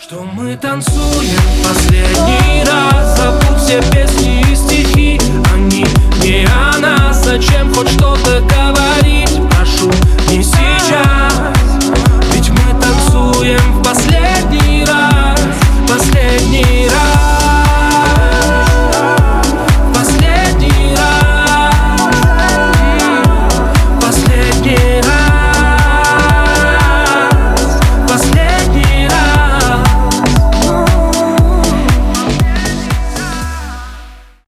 Что мы танцуем последний раз. Забудь все песни и стихи, они не о нас. Зачем хоть что-то